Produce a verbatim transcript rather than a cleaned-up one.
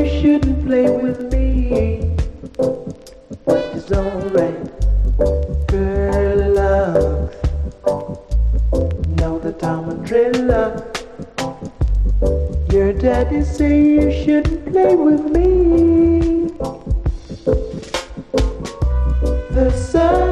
shouldn't play with me, but it's alright. Girl love, know that I'm a thriller. Your daddy say you shouldn't play with me. The sun